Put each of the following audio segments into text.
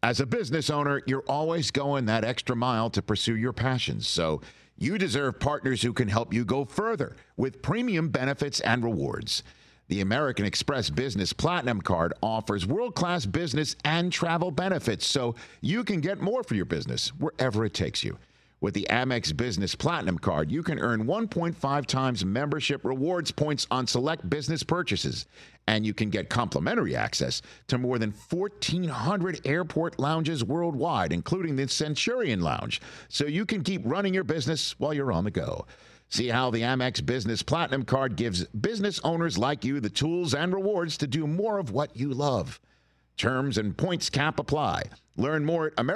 As a business owner, you're always going that extra mile to pursue your passions. So you deserve partners who can help you go further with premium benefits and rewards. The American Express Business Platinum Card offers world-class business and travel benefits so you can get more for your business wherever it takes you. With the Amex Business Platinum Card, you can earn 1.5 times membership rewards points on select business purchases, and you can get complimentary access to more than 1,400 airport lounges worldwide, including the Centurion Lounge, so you can keep running your business while you're on the go. See how the Amex Business Platinum Card gives business owners like you the tools and rewards to do more of what you love. Terms and points cap apply. Learn more at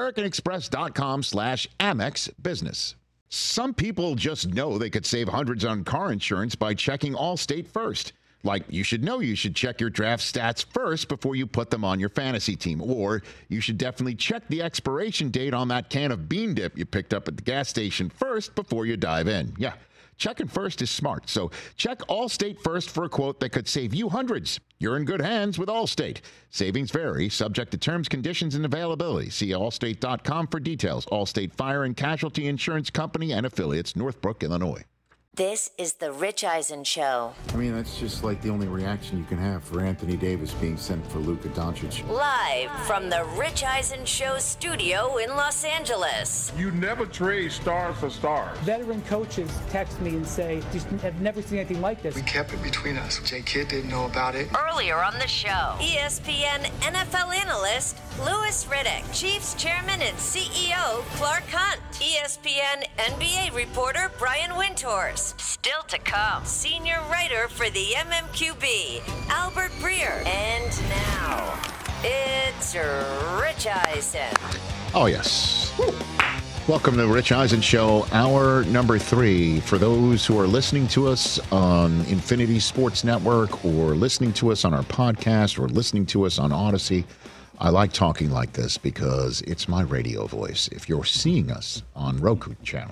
americanexpress.com/Amex Business. Some people just know they could save hundreds on car insurance by checking Allstate first. Like, you should check your draft stats first before you put them on your fantasy team. Or you should definitely check the expiration date on that can of bean dip you picked up at the gas station first before you dive in. Yeah, checking first is smart. So check Allstate first for a quote that could save you hundreds. You're in good hands with Allstate. Savings vary, subject to terms, conditions, and availability. See allstate.com for details. Allstate Fire and Casualty Insurance Company and affiliates, Northbrook, Illinois. This is the Rich Eisen Show. I mean, that's just like the only reaction you can have for Anthony Davis being sent for Luka Doncic. Live from the Rich Eisen Show studio in Los Angeles. You never trade star for star. Veteran coaches text me and say, I've never seen anything like this. We kept it between us. Jay Kidd didn't know about it. Earlier on the show, ESPN NFL analyst Louis Riddick, Chiefs chairman and CEO Clark Hunt, ESPN NBA reporter Brian Windhorst. Still to come, senior writer for the MMQB, Albert Breer. And now, it's Rich Eisen. Oh, yes. Woo. Welcome to the Rich Eisen Show, hour number 3. For those who are listening to us on Infinity Sports Network or listening to us on our podcast or listening to us on Odyssey, I like talking like this because it's my radio voice. If you're seeing us on Roku channel,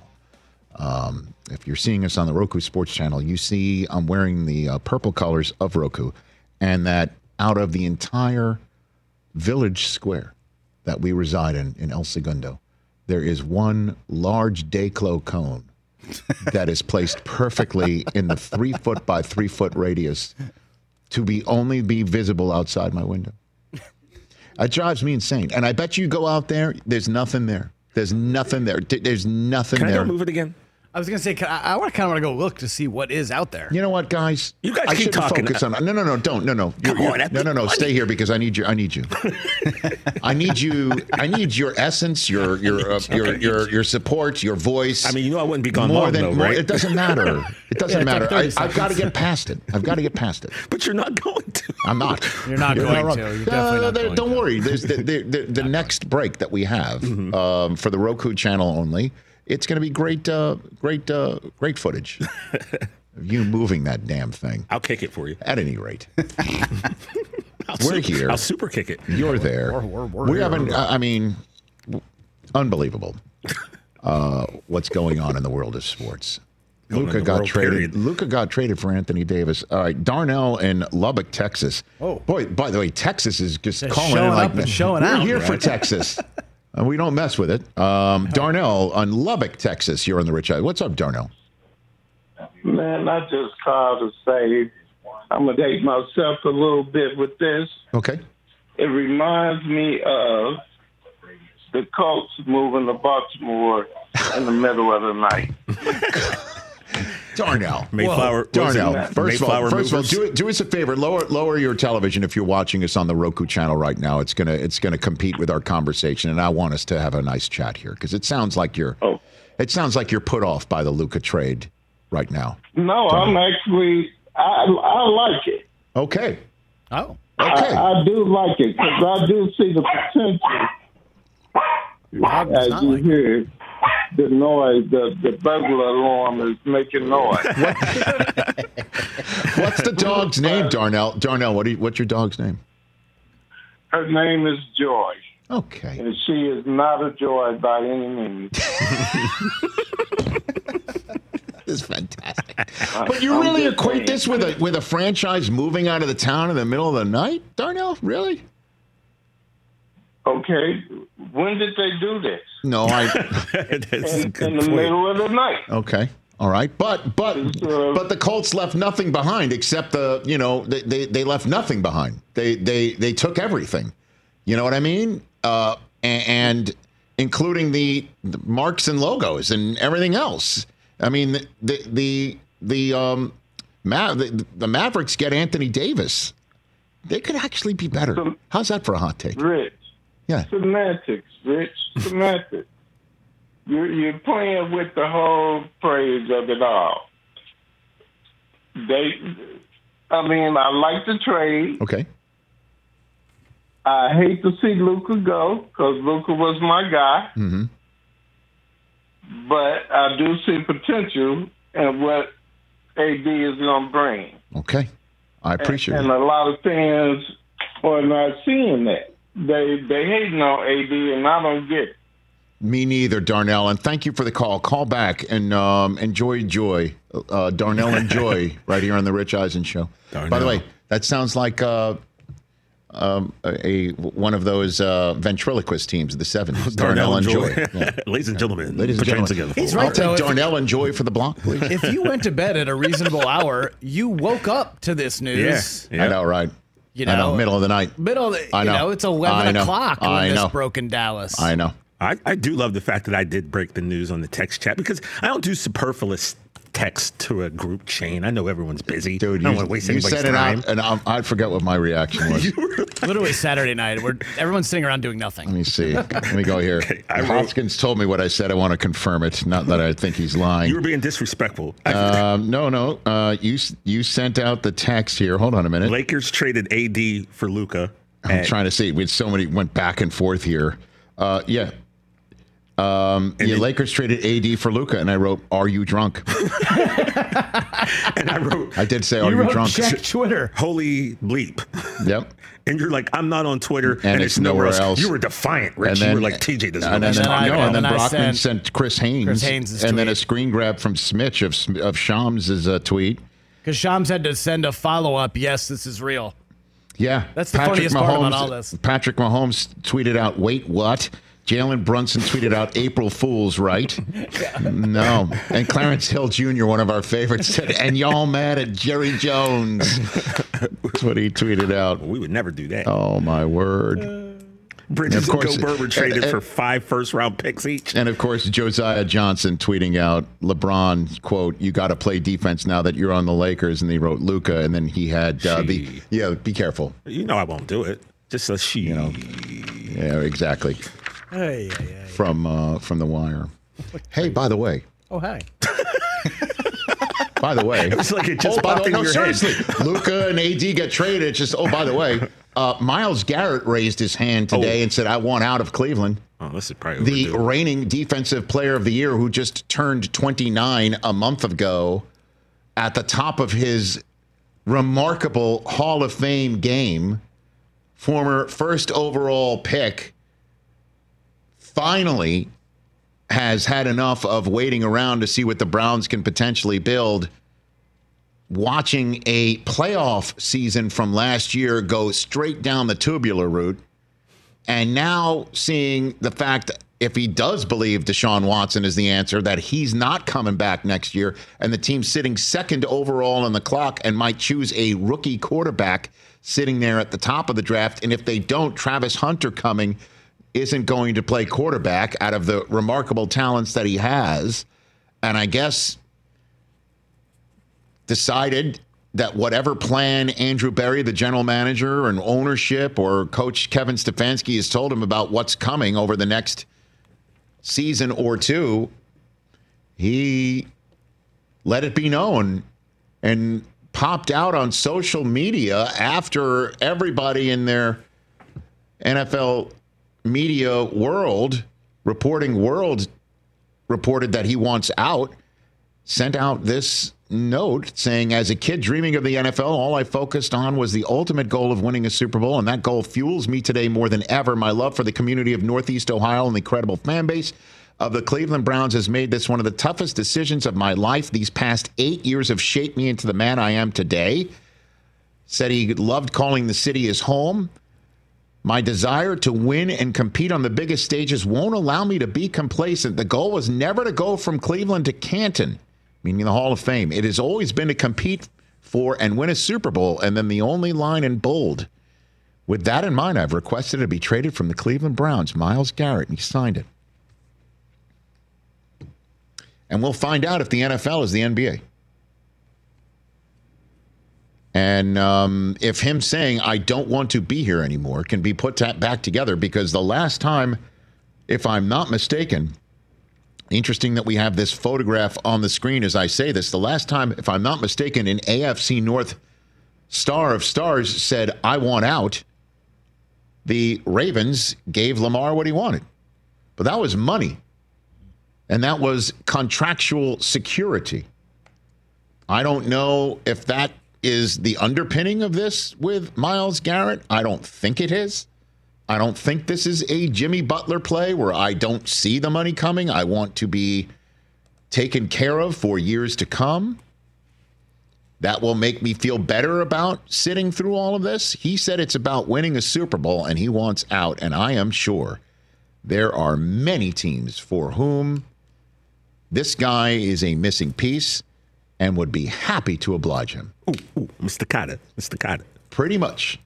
if you're seeing us on the Roku Sports channel, you see I'm wearing the purple colors of Roku, and that out of the entire village square that we reside in El Segundo, there is one large Dayclo cone that is placed perfectly in the 3-foot by 3-foot radius to only be visible outside my window. It drives me insane. And I bet you go out there, there's nothing there. There's nothing there. There's nothing there. Can I go move it again? I was going to say, I kind of want to go look to see what is out there. You know what, guys? You guys keep talking. Focus on, no, don't. No. No. Stay here because I need you. I need you. I need your essence, your support, your voice. I mean, I wouldn't be gone long, though, right? It doesn't matter. It doesn't matter. I've got to get past it. But you're not going to. I'm not. You're not going to. You're definitely not going Don't worry. There's the next break that we have for the Roku channel only. It's going to be great footage of you moving that damn thing. I'll kick it for you. At any rate, we're here. I'll super kick it. You're there. We haven't. I mean, unbelievable. What's going on in the world of sports? Luka got traded for Anthony Davis. All right, Darnell in Lubbock, Texas. Oh boy! By the way, Texas is just calling showing in like up and showing out. We're here for Texas. We don't mess with it. Darnell on Lubbock, Texas. You're on the Rich Eisen. What's up, Darnell? Man, I just called to say I'm going to date myself a little bit with this. Okay. It reminds me of the Colts moving to Baltimore in the middle of the night. Darnell. Darnell. First of all, do us a favor. Lower your television if you're watching us on the Roku channel right now. It's gonna compete with our conversation, and I want us to have a nice chat here because it sounds like you're put off by the Luka trade right now. No, I'm actually I like it. Okay. Oh. Okay. I do like it because I do see the potential. As you hear. The noise, the burglar alarm is making noise. What's the dog's name, Darnell? Darnell, what's your dog's name? Her name is Joy. Okay. And she is not a joy by any means. This is fantastic. But you really equate this with a franchise moving out of the town in the middle of the night, Darnell? Really? Okay, when did they do this? No, That's a In good the point. middle of the night. okay. All right, but the Colts left nothing behind except they left nothing behind. They took everything. You know what I mean? And including the marks and logos and everything else. I mean, the Mavericks get Anthony Davis. They could actually be better. How's that for a hot take? Rich. Yeah. Semantics, Rich. Semantics. You're playing with the whole phrase of it all. I like the trade. Okay. I hate to see Luka go because Luka was my guy. Mm-hmm. But I do see potential in what AD is going to bring. Okay. I appreciate and it. a lot of fans are not seeing that. They hating on AD, and I don't get it. Me neither, Darnell. And thank you for the call. Call back and enjoy Joy. Darnell and Joy right here on the Rich Eisen Show. Darnell. By the way, that sounds like one of those ventriloquist teams of the 70s. Darnell and Joy. Yeah. Ladies and gentlemen, Ladies and put your hands gentlemen. together. He's for right, I'll take though. Darnell and Joy for the block, please. If you went to bed at a reasonable hour, you woke up to this news. Yeah. I know, right? You I know, know, middle of the night. I know. It's 11 I know. o'clock I when this know. broke in Dallas. I know. I do love the fact that I did break the news on the text chat because I don't do superfluous text to a group chain. I know everyone's busy. Dude, I don't want to waste you anybody's said it time. out, and I forget what my reaction was. Literally Saturday night, where everyone's sitting around doing nothing. Let me see. Let me go here. Okay, I wrote- Hoskins told me what I said. I want to confirm it. Not that I think he's lying. You were being disrespectful. No. You sent out the text here. Hold on a minute. Lakers traded AD for Luka. I'm trying to see. We had so many went back and forth here. Yeah. Lakers traded AD for Luka, and I wrote, "Are you drunk?" And I wrote, I did say, "Are You you wrote drunk?" check Twitter. holy bleep. Yep. And you're like, I'm not on Twitter, and it's it's nowhere nowhere else. You were defiant, Rich. You were like, TJ doesn't know and what then, he's talking about. and then I Brockman sent Chris Haynes and then a tweet. screen grab from Smitch of Shams' tweet. Because Shams had to send a follow-up, yes, this is real. Yeah. That's the funniest part about all this. Patrick Mahomes tweeted out, "Wait, what?" Jalen Brunson tweeted out, "April Fool's, right?" No. And Clarence Hill Jr., one of our favorites, said, "And y'all mad at Jerry Jones?" That's what he tweeted out. We would never do that. Oh, my word. Bridges of and course- Go Burber traded and- for 5 first-round picks each. And, of course, Josiah Johnson tweeting out, LeBron, quote, "You got to play defense now that you're on the Lakers." And he wrote Luka, and then he had be careful. You know I won't do it. Just a she. Yeah, exactly. Hey. From The Wire. Hey, by the way. Oh, hi. It was like it just by the popped way, in no, your head. seriously. Luka and AD get traded. It's just, by the way, Myles Garrett raised his hand today and said, "I want out of Cleveland." Oh, this is probably The overdue. reigning defensive player of the year, who just turned 29 a month ago, at the top of his remarkable Hall of Fame game, former first overall pick, finally has had enough of waiting around to see what the Browns can potentially build. Watching a playoff season from last year go straight down the tubular route, and now seeing the fact that if he does believe Deshaun Watson is the answer, that he's not coming back next year, and the team's sitting second overall on the clock and might choose a rookie quarterback sitting there at the top of the draft. And if they don't, Travis Hunter coming isn't going to play quarterback out of the remarkable talents that he has. And I guess decided that whatever plan Andrew Berry, the general manager, and ownership, or Coach Kevin Stefanski has told him about what's coming over the next season or two, he let it be known and popped out on social media after everybody in their NFL media world reported that he wants out, sent out this note saying, "As a kid dreaming of the NFL, all I focused on was the ultimate goal of winning a Super Bowl, and that goal fuels me today more than ever. My love for the community of Northeast Ohio and the incredible fan base of the Cleveland Browns has made this one of the toughest decisions of my life. These past 8 years have shaped me into the man I am today." Said he loved calling the city his home. My desire to win and compete on the biggest stages won't allow me to be complacent. The goal was never to go from Cleveland to Canton, meaning the Hall of Fame. It has always been to compete for and win a Super Bowl, and then the only line in bold. With that in mind, I've requested to be traded from the Cleveland Browns, Myles Garrett, and he signed it. And we'll find out if the NFL is the NBA. And if him saying, I don't want to be here anymore, can be put back together, because the last time, if I'm not mistaken, interesting that we have this photograph on the screen as I say this, the last time, if I'm not mistaken, an AFC North star of stars said, I want out, the Ravens gave Lamar what he wanted. But that was money. And that was contractual security. I don't know if that is the underpinning of this with Myles Garrett. I don't think it is. I don't think this is a Jimmy Butler play where I don't see the money coming. I want to be taken care of for years to come. That will make me feel better about sitting through all of this. He said it's about winning a Super Bowl and he wants out. And I am sure there are many teams for whom this guy is a missing piece and would be happy to oblige him. Ooh, Mr. Cotter. Pretty much.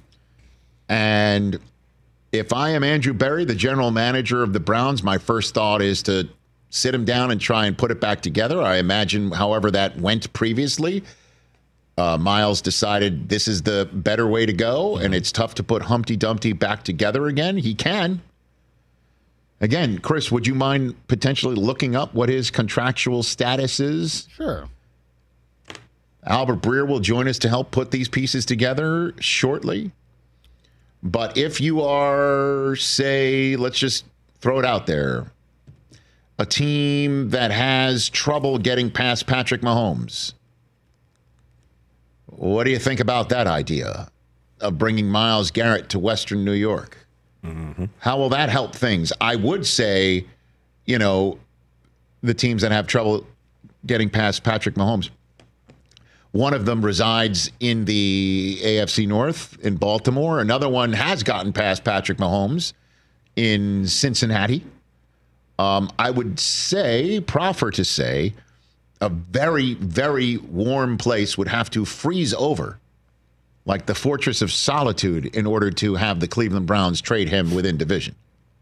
And if I am Andrew Berry, the general manager of the Browns, my first thought is to sit him down and try and put it back together. I imagine, however that went previously, Myles decided this is the better way to go, and it's tough to put Humpty Dumpty back together again. He can. Again, Chris, would you mind potentially looking up what his contractual status is? Sure. Albert Breer will join us to help put these pieces together shortly. But if you are, say, let's just throw it out there, a team that has trouble getting past Patrick Mahomes, what do you think about that idea of bringing Myles Garrett to Western New York? Mm-hmm. How will that help things? I would say, the teams that have trouble getting past Patrick Mahomes, one of them resides in the AFC North in Baltimore. Another one has gotten past Patrick Mahomes in Cincinnati. I would proffer to say, a very, very warm place would have to freeze over, like the Fortress of Solitude, in order to have the Cleveland Browns trade him within division.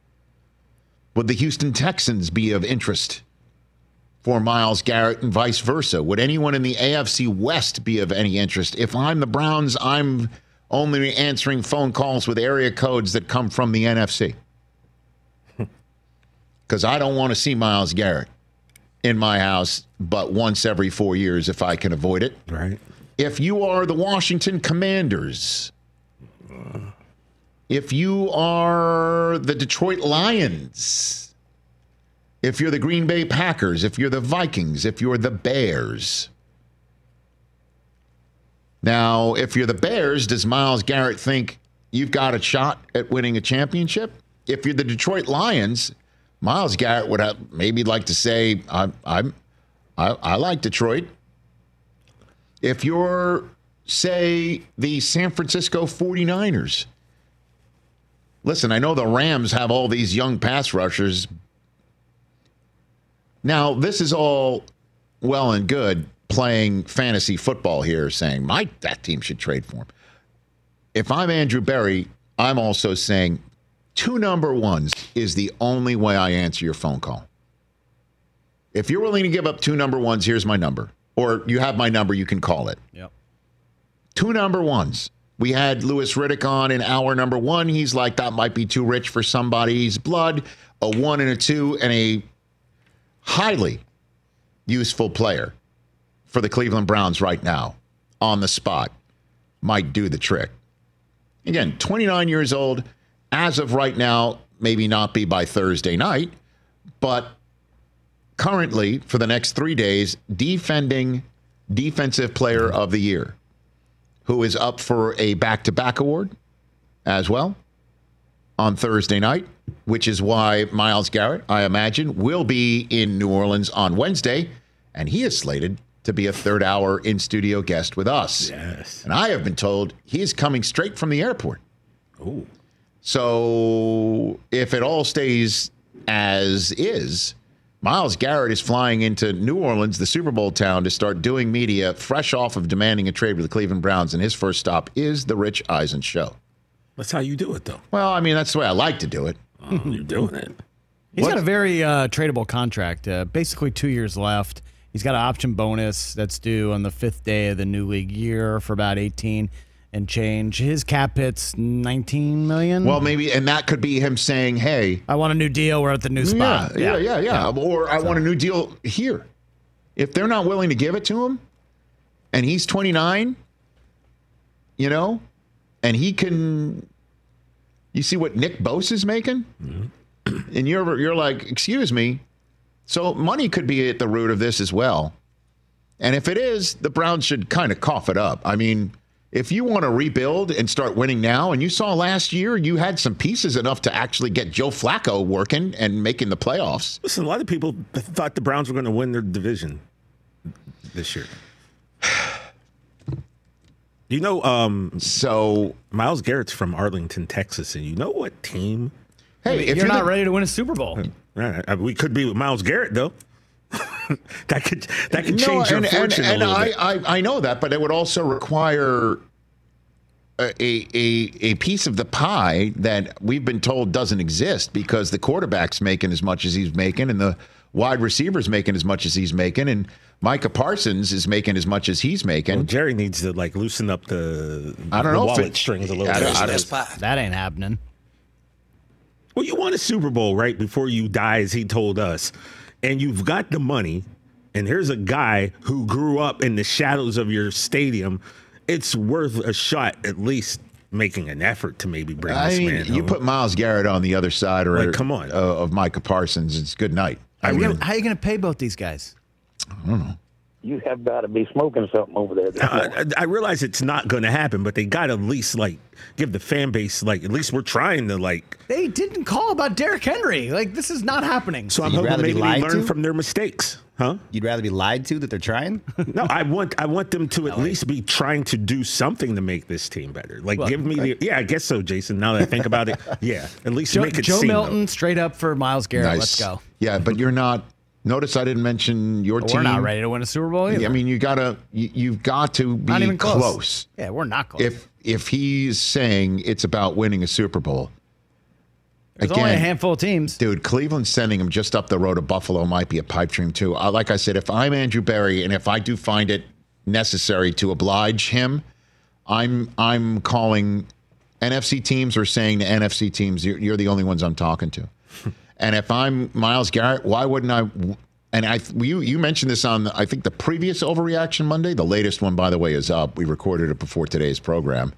Would the Houston Texans be of interest for Myles Garrett and vice versa? Would anyone in the AFC West be of any interest? If I'm the Browns, I'm only answering phone calls with area codes that come from the NFC. Because I don't want to see Myles Garrett in my house but once every 4 years if I can avoid it. Right. If you are the Washington Commanders, if you are the Detroit Lions, if you're the Green Bay Packers, if you're the Vikings, if you're the Bears. Now, if you're the Bears, does Myles Garrett think you've got a shot at winning a championship? If you're the Detroit Lions, Myles Garrett would have maybe like to say, I like Detroit. If you're, say, the San Francisco 49ers, listen, I know the Rams have all these young pass rushers. Now, this is all well and good playing fantasy football here, saying that team should trade for him. If I'm Andrew Berry, I'm also saying 2 number ones is the only way I answer your phone call. If you're willing to give up 2 number ones, here's my number. Or you have my number, you can call it. Yep. 2 number ones. We had Louis Riddick on in hour number 1. He's like, that might be too rich for somebody's blood. A 1 and a 2 and a highly useful player for the Cleveland Browns right now on the spot might do the trick. Again, 29 years old. As of right now, maybe not be by Thursday night, but currently for the next 3 days, defending Defensive Player of the Year, who is up for a back-to-back award as well on Thursday night, which is why Myles Garrett, I imagine, will be in New Orleans on Wednesday, and he is slated to be a third-hour in-studio guest with us. Yes. And I have been told he is coming straight from the airport. Oh. So if it all stays as is, Myles Garrett is flying into New Orleans, the Super Bowl town, to start doing media fresh off of demanding a trade with the Cleveland Browns. And his first stop is the Rich Eisen Show. That's how you do it, though. Well, I mean, that's the way I like to do it. Oh, you're doing it. He's got a very tradable contract, basically 2 years left. He's got an option bonus that's due on the 5th day of the new league year for about 18 and change. His cap hit's $19 million. Well, maybe, and that could be him saying, hey, I want a new deal. We're at the new spot. Yeah. Or I want a new deal here. If they're not willing to give it to him and he's 29, and he can, you see what Nick Bosa's making? Mm-hmm. And you're like, excuse me. So money could be at the root of this as well. And if it is, the Browns should kind of cough it up. I mean, if you want to rebuild and start winning now, and you saw last year, you had some pieces enough to actually get Joe Flacco working and making the playoffs. Listen, a lot of people thought the Browns were going to win their division this year. So Myles Garrett's from Arlington, Texas, and you know what team? Hey, if you're not ready to win a Super Bowl. Right. We could be with Myles Garrett, though. that could change your fortune a little bit. I know that, but it would also require a piece of the pie that we've been told doesn't exist, because the quarterback's making as much as he's making, and the wide receiver's making as much as he's making, and Micah Parsons is making as much as he's making. Well, Jerry needs to loosen up the wallet strings a little bit. That ain't happening. Well, you won a Super Bowl right before you die, as he told us. And you've got the money, and here's a guy who grew up in the shadows of your stadium. It's worth a shot, at least making an effort to maybe bring this man home. You put Myles Garrett on the other side come on. Of Micah Parsons, it's good night. How are you going to pay both these guys? I don't know. You have got to be smoking something over there. I realize it's not going to happen, but they got to at least give the fan base at least we're trying to They didn't call about Derrick Henry. This is not happening. So I'm hoping maybe they learn from their mistakes, huh? You'd rather be lied to that they're trying? No, I want them to at least be trying to do something to make this team better. Give me I guess so, Jason. Now that I think about it, yeah, at least make it Joe seem. Milton straight up for Myles Garrett. Nice. Let's go. Yeah, but you're not. Notice I didn't mention your team. We're not ready to win a Super Bowl either. I mean, you've got to be not even close. Yeah, we're not close. If he's saying it's about winning a Super Bowl, there's only a handful of teams. Dude, Cleveland sending him just up the road to Buffalo might be a pipe dream too. Like I said, if I'm Andrew Berry and if I do find it necessary to oblige him, I'm calling NFC teams or saying to NFC teams, you're the only ones I'm talking to. And if I'm Myles Garrett, why wouldn't I? And you mentioned this on, I think, the previous Overreaction Monday. The latest one, by the way, is up. We recorded it before today's program.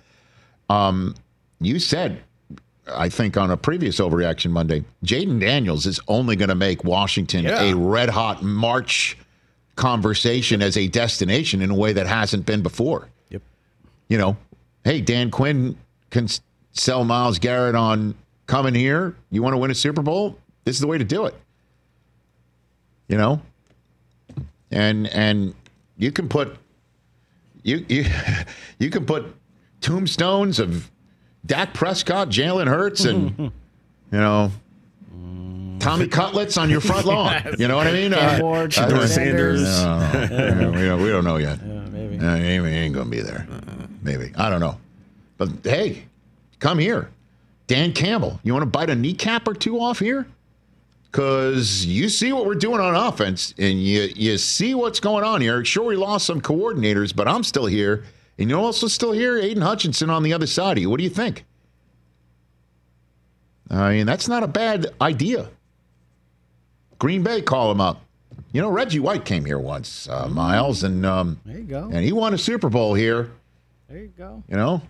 You said, I think, on a previous Overreaction Monday, Jaden Daniels is only going to make Washington a red-hot March conversation as a destination in a way that hasn't been before. Yep. Hey, Dan Quinn can sell Myles Garrett on coming here. You want to win a Super Bowl? This is the way to do it. And you can put you can put tombstones of Dak Prescott, Jalen Hurts, and Tommy Cutlets on your front lawn. You know what I mean? Shedeur Sanders. No, we don't know yet. Maybe. He ain't gonna be there. Maybe, I don't know. But hey, come here. Dan Campbell, you want to bite a kneecap or two off here? Because you see what we're doing on offense, and you see what's going on here. Sure, we lost some coordinators, but I'm still here. And you're also still here, Aiden Hutchinson on the other side of you. What do you think? I mean, that's not a bad idea. Green Bay, call him up. Reggie White came here once, Miles, and there you go. And he won a Super Bowl here. There you go.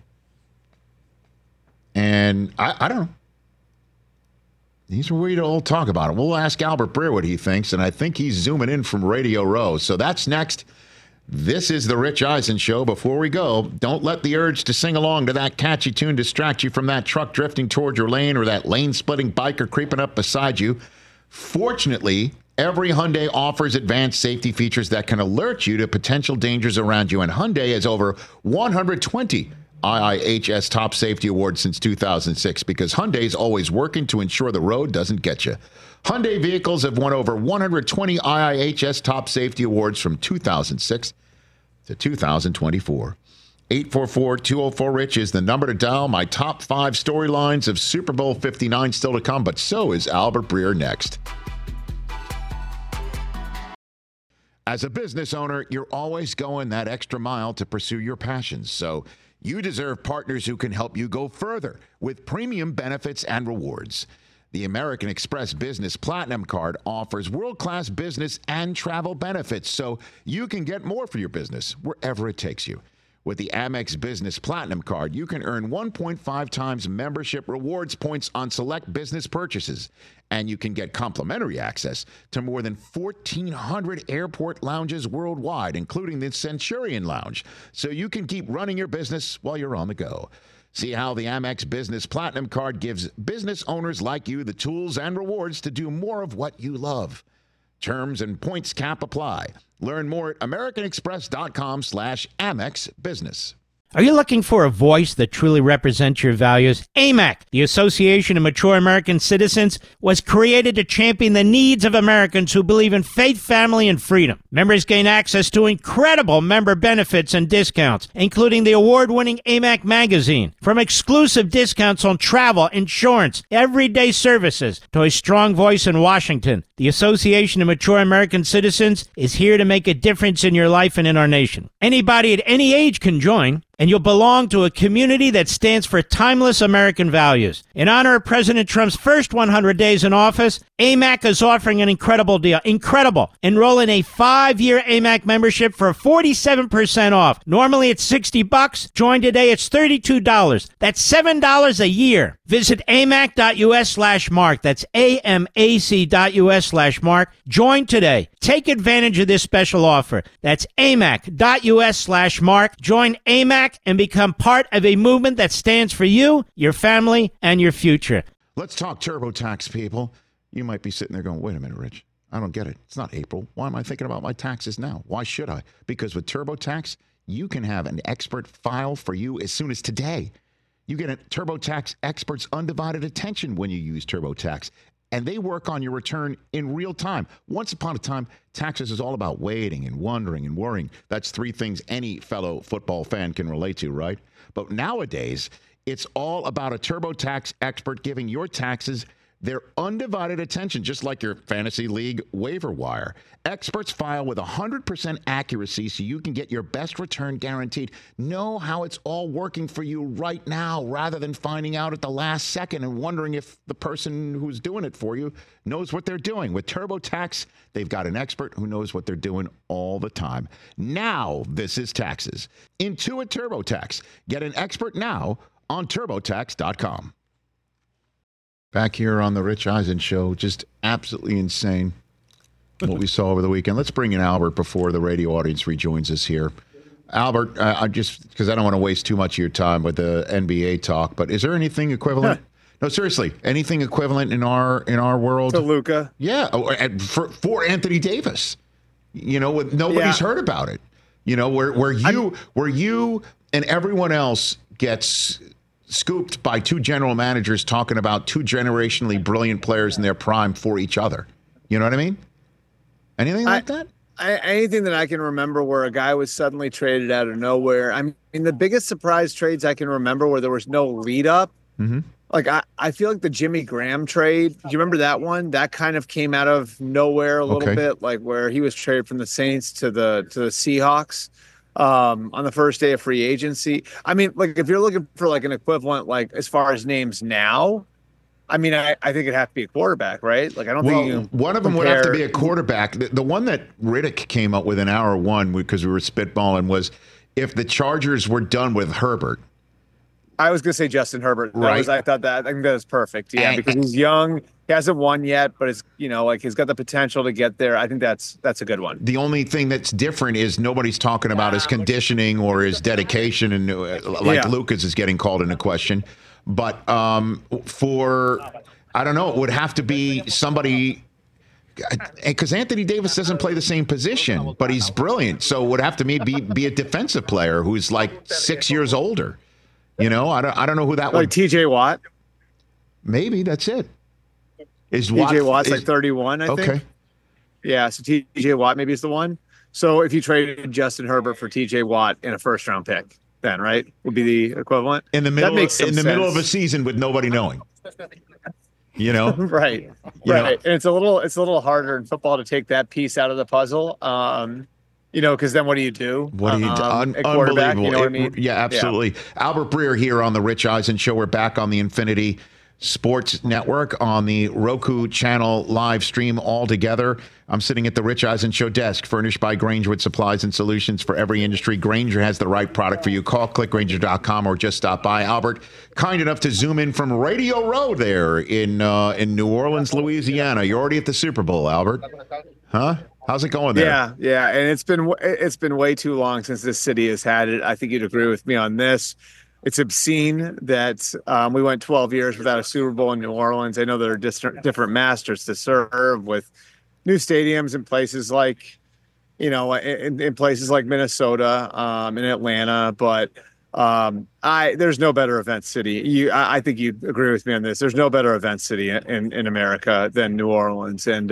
And I don't know. These are weird to all talk about it. We'll ask Albert Breer what he thinks, and I think he's zooming in from Radio Row. So that's next. This is the Rich Eisen Show. Before we go, don't let the urge to sing along to that catchy tune distract you from that truck drifting toward your lane or that lane-splitting biker creeping up beside you. Fortunately, every Hyundai offers advanced safety features that can alert you to potential dangers around you, and Hyundai has over 120 IIHS Top Safety Award since 2006 because Hyundai's always working to ensure the road doesn't get you. Hyundai vehicles have won over 120 IIHS Top Safety Awards from 2006 to 2024. 844-204-RICH is the number to dial. My top 5 storylines of Super Bowl 59 still to come, but so is Albert Breer next. As a business owner, you're always going that extra mile to pursue your passions. So you deserve partners who can help you go further with premium benefits and rewards. The American Express Business Platinum Card offers world-class business and travel benefits so you can get more for your business wherever it takes you. With the Amex Business Platinum Card, you can earn 1.5 times membership rewards points on select business purchases, and you can get complimentary access to more than 1,400 airport lounges worldwide, including the Centurion Lounge, so you can keep running your business while you're on the go. See how the Amex Business Platinum Card gives business owners like you the tools and rewards to do more of what you love. Terms and points cap apply. Learn more at americanexpress.com/Amex Business. Are you looking for a voice that truly represents your values? AMAC, the Association of Mature American Citizens, was created to champion the needs of Americans who believe in faith, family, and freedom. Members gain access to incredible member benefits and discounts, including the award-winning AMAC magazine. From exclusive discounts on travel, insurance, everyday services, to a strong voice in Washington, the Association of Mature American Citizens is here to make a difference in your life and in our nation. Anybody at any age can join, and you'll belong to a community that stands for timeless American values. In honor of President Trump's first 100 days in office, AMAC is offering an incredible deal. Incredible. Enroll in a 5-year AMAC membership for 47% off. Normally it's $60. Join today. It's $32. That's $7 a year. Visit amac.us/mark. That's amac.us/mark. Join today. Take advantage of this special offer. That's amac.us/mark. Join AMAC and become part of a movement that stands for you, your family, and your future. Let's talk TurboTax, people. You might be sitting there going, wait a minute, Rich. I don't get it. It's not April. Why am I thinking about my taxes now? Why should I? Because with TurboTax, you can have an expert file for you as soon as today. You get a TurboTax expert's undivided attention when you use TurboTax, and they work on your return in real time. Once upon a time, taxes is all about waiting and wondering and worrying. That's 3 things any fellow football fan can relate to, right? But nowadays, it's all about a TurboTax expert giving your taxes their undivided attention, just like your fantasy league waiver wire. Experts file with 100% accuracy so you can get your best return guaranteed. Know how it's all working for you right now rather than finding out at the last second and wondering if the person who's doing it for you knows what they're doing. With TurboTax, they've got an expert who knows what they're doing all the time. Now, this is taxes. Intuit TurboTax. Get an expert now on TurboTax.com. Back here on the Rich Eisen Show, just absolutely insane what we saw over the weekend. Let's bring in Albert before the radio audience rejoins us here. Albert, I just because I don't want to waste too much of your time with the NBA talk, but is there anything equivalent? No, seriously, anything equivalent in our world to Luka? Yeah, for Anthony Davis. You know, nobody's heard about it. You know, where you and everyone else gets scooped by 2 general managers talking about 2 generationally brilliant players in their prime for each other. You know what I mean? Anything like that? Anything that I can remember where a guy was suddenly traded out of nowhere. I mean, the biggest surprise trades I can remember where there was no lead up. Mm-hmm. Like I feel like the Jimmy Graham trade. Do you remember that one? That kind of came out of nowhere a little bit, like where he was traded from the Saints to the Seahawks. On the first day of free agency. I mean, like if you're looking for like an equivalent, like as far as names now, I mean, I think it'd have to be a quarterback, right? Like I don't think you can one of them would have to be a quarterback. The one that Riddick came up with in hour 1 because we were spitballing was if the Chargers were done with Herbert. I was gonna say Justin Herbert. I think that was perfect. Yeah, because he's young. He hasn't won yet, but it's like he's got the potential to get there. I think that's a good one. The only thing that's different is nobody's talking about his conditioning or his dedication, and Lucas is getting called into question. But I don't know, it would have to be somebody because Anthony Davis doesn't play the same position, but he's brilliant. So it would have to be a defensive player who's like 6 years older. You know, I don't know who that Like would. TJ Watt. Maybe that's it. Is TJ Watt's is- like 31, I okay. think. Yeah, so TJ Watt maybe is the one. So if you traded Justin Herbert for TJ Watt in a first round pick, then right would be the equivalent In the middle, That makes some in the middle of a sense. season with nobody knowing. You know, right, You know? right. And it's a little harder in football to take that piece out of the puzzle. You know, because then what do you do? What do you do? At quarterback, Unbelievable. you know what I mean? Yeah, absolutely. Albert Breer here on the Rich Eisen Show. We're back on the Infinity Sports Network on the Roku channel live stream all together. I'm sitting at the Rich Eisen Show desk, furnished by Granger with supplies and solutions for every industry. Granger has the right product for you. Call clickgranger.com or just stop by. Albert, kind enough to zoom in from Radio Row there in New Orleans, Louisiana. You're already at the Super Bowl, Albert. Huh? How's it going there? Yeah, and it's been way too long since this city has had it. I think you'd agree with me on this. It's obscene that we went 12 years without a Super Bowl in New Orleans. I know there are different masters to serve with new stadiums in places like, you know, in places like Minnesota, in Atlanta, but there's no better event city. I think you agree with me on this. There's no better event city in America than New Orleans, and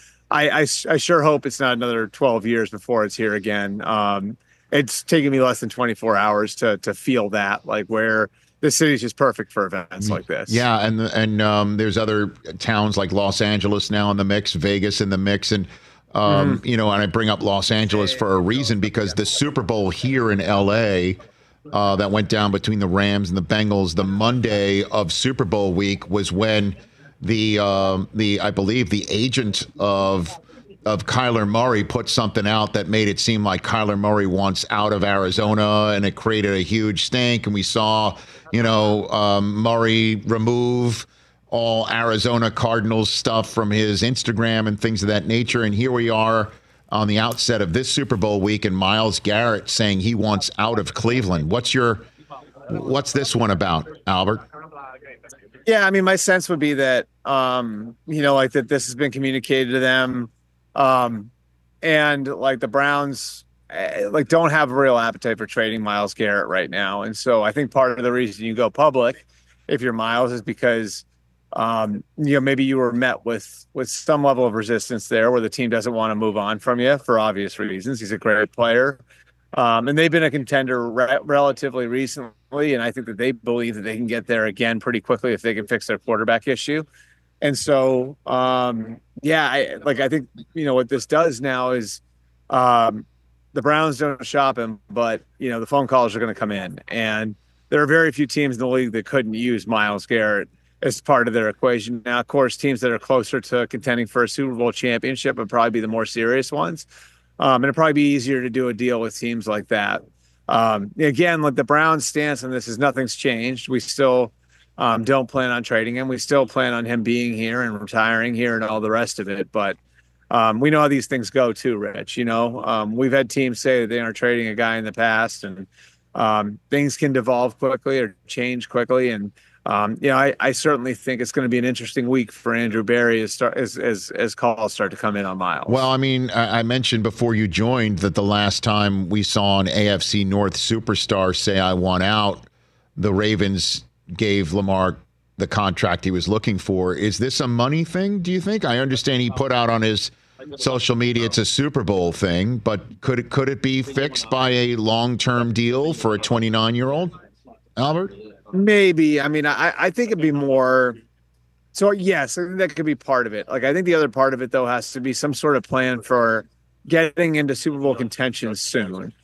I sure hope it's not another 12 years before it's here again. It's taken me less than 24 hours to feel that, like, where this city is just perfect for events like this. Yeah, and there's other towns like Los Angeles now in the mix, Vegas in the mix, and you know, and I bring up Los Angeles for a reason, because the Super Bowl here in LA that went down between the Rams and the Bengals, the Monday of Super Bowl week was when the I believe the agent of Kyler Murray put something out that made it seem like Kyler Murray wants out of Arizona, and it created a huge stink. And we saw, you know, Murray remove all Arizona Cardinals stuff from his Instagram and things of that nature. And here we are on the outset of this Super Bowl week, and Myles Garrett saying he wants out of Cleveland. What's this one about, Albert? Yeah, I mean, my sense would be that, you know, like that this has been communicated to them. And like the Browns, like don't have a real appetite for trading Myles Garrett right now. And so I think part of the reason you go public, if you're Myles, is because, you know, maybe you were met with some level of resistance there, where the team doesn't want to move on from you for obvious reasons. He's a great player. And they've been a contender relatively recently. And I think that they believe that they can get there again pretty quickly if they can fix their quarterback issue. And so, yeah, I think, you know, what this does now is the Browns don't shop him, but, you know, the phone calls are going to come in. And there are very few teams in the league that couldn't use Myles Garrett as part of their equation. Now, of course, teams that are closer to contending for a Super Bowl championship would probably be the more serious ones. And it'd probably be easier to do a deal with teams like that. Again, like the Browns' stance on this is nothing's changed. We still don't plan on trading him. We still plan on him being here and retiring here and all the rest of it. But we know how these things go too, Rich. You know, we've had teams say that they aren't trading a guy in the past, and things can devolve quickly or change quickly. And you know, I certainly think it's going to be an interesting week for Andrew Berry as calls start to come in on Myles. Well, I mean, I mentioned before you joined that the last time we saw an AFC North superstar say I want out, the Ravens gave Lamar the contract he was looking for. Is this a money thing, do you think? I understand he put out on his social media it's a Super Bowl thing, but could it be fixed by a long-term deal for a 29-year-old, Albert? Maybe. I mean, I think it'd be more. So, yes, I think that could be part of it. Like, I think the other part of it, though, has to be some sort of plan for getting into Super Bowl contention soon.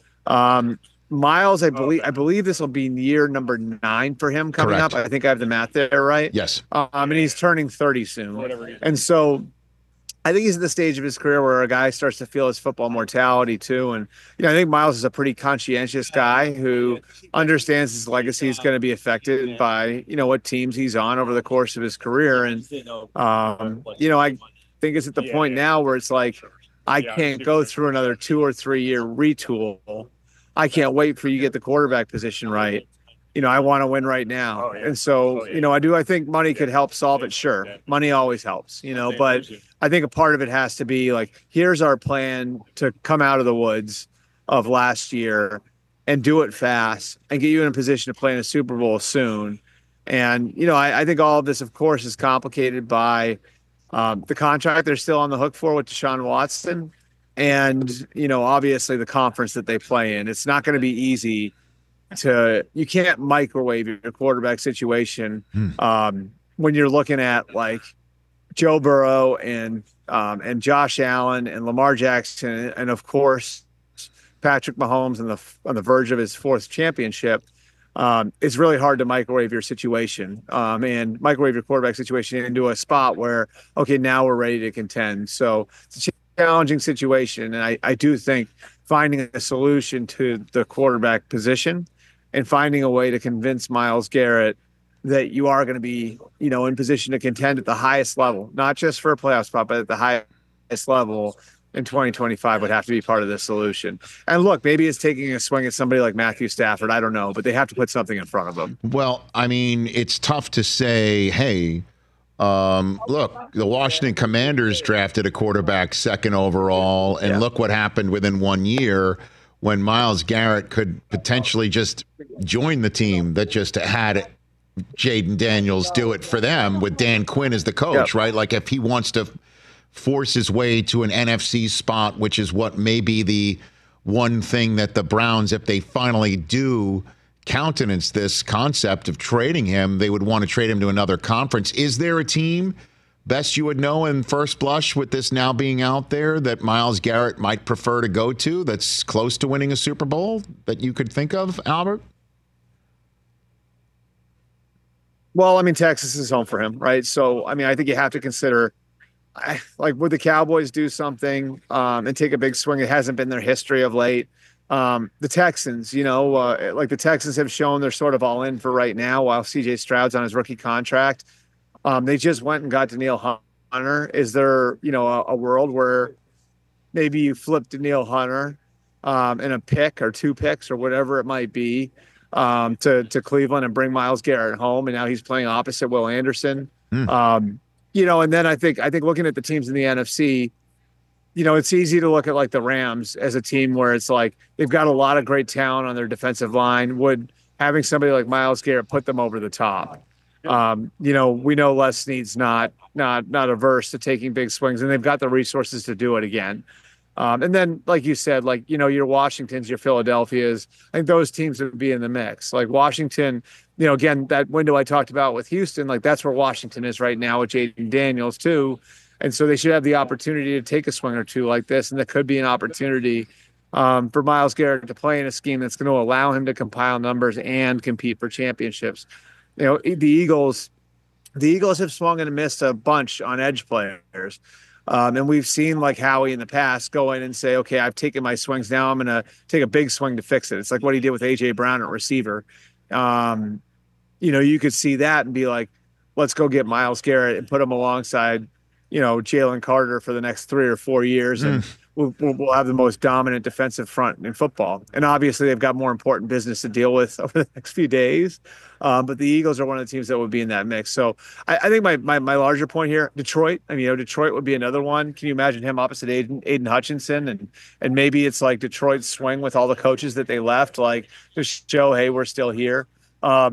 Myles, I believe this will be year number 9 for him coming Correct. up. I think I have the math there, right? Yes. And he's turning 30 soon. And so I think he's at the stage of his career where a guy starts to feel his football mortality too. And, you know, I think Myles is a pretty conscientious guy who understands his legacy is going to be affected by, you know, what teams he's on over the course of his career. And, you know, I think it's at the point now where it's like, I can't go through another 2 or 3 year retool. I can't wait for you to get the quarterback position right. You know, I want to win right now. And so, you know, I think money could help solve it. Sure. Money always helps, you know, but I think a part of it has to be like, here's our plan to come out of the woods of last year and do it fast and get you in a position to play in a Super Bowl soon. And, I think all of this, of course, is complicated by the contract they're still on the hook for with Deshaun Watson. And, obviously the conference that they play in. It's not going to be easy you can't microwave your quarterback situation when you're looking at like Joe Burrow and Josh Allen and Lamar Jackson and of course Patrick Mahomes on the verge of his 4th championship. It's really hard to microwave your situation and microwave your quarterback situation into a spot where, okay, now we're ready to contend. So it's a challenging situation. And I do think finding a solution to the quarterback position and finding a way to convince Myles Garrett that you are going to be, in position to contend at the highest level, not just for a playoff spot, but at the highest level in 2025 would have to be part of the solution. And look, maybe it's taking a swing at somebody like Matthew Stafford. I don't know, but they have to put something in front of them. Well, I mean, it's tough to say, hey, look, the Washington Commanders drafted a quarterback 2nd overall, and look what happened within 1 year when Myles Garrett could potentially just join the team that just had Jaden Daniels do it for them with Dan Quinn as the coach, right? Like if he wants to force his way to an NFC spot, which is what may be the one thing that the Browns, if they finally do countenance this concept of trading him, they would want to trade him to another conference. Is there a team, best you would know in first blush with this now being out there, that Myles Garrett might prefer to go to that's close to winning a Super Bowl that you could think of, Albert? Well, I mean, Texas is home for him, right? So, I mean, I think you have to consider, like, would the Cowboys do something and take a big swing? It hasn't been their history of late. The Texans, like the Texans have shown they're sort of all in for right now while C.J. Stroud's on his rookie contract. They just went and got Danielle Hunter. Is there, a world where maybe you flip Danielle Hunter in a pick or 2 picks or whatever it might be to Cleveland and bring Myles Garrett home, and now he's playing opposite Will Anderson. And then I think looking at the teams in the NFC, it's easy to look at like the Rams as a team where it's like they've got a lot of great talent on their defensive line. Would having somebody like Myles Garrett put them over the top? We know Les Snead's not averse to taking big swings, and they've got the resources to do it again. And then, like you said, your Washingtons, your Philadelphias, I think those teams would be in the mix. Like Washington, again, that window I talked about with Houston, like that's where Washington is right now with Jaden Daniels too. And so they should have the opportunity to take a swing or two like this. And there could be an opportunity for Myles Garrett to play in a scheme that's going to allow him to compile numbers and compete for championships. The Eagles have swung and missed a bunch on edge players. And we've seen like Howie in the past go in and say, okay, I've taken my swings. Now I'm going to take a big swing to fix it. It's like what he did with A.J. Brown at receiver. You could see that and be like, let's go get Myles Garrett and put him alongside, Jalen Carter for the next 3 or 4 years. And we'll have the most dominant defensive front in football. And obviously they've got more important business to deal with over the next few days. But the Eagles are one of the teams that would be in that mix. So I think my larger point here, Detroit, Detroit would be another one. Can you imagine him opposite Aiden Hutchinson? And maybe it's like Detroit's swing with all the coaches that they left, like just show, hey, we're still here. I